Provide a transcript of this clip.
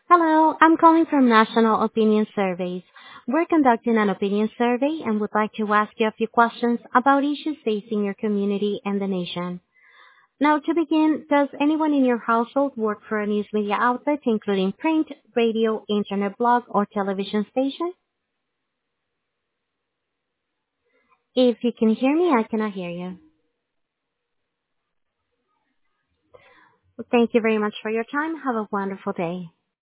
Hello, I'm calling from National Opinion Surveys. We're conducting an opinion survey and would like to ask you a few questions about issues facing your community and the nation. Now, to begin, does anyone in your household work for a news media outlet, including print, radio, internet blog, or television station? If you can hear me, I cannot hear you. Well, thank you very much for your time. Have a wonderful day.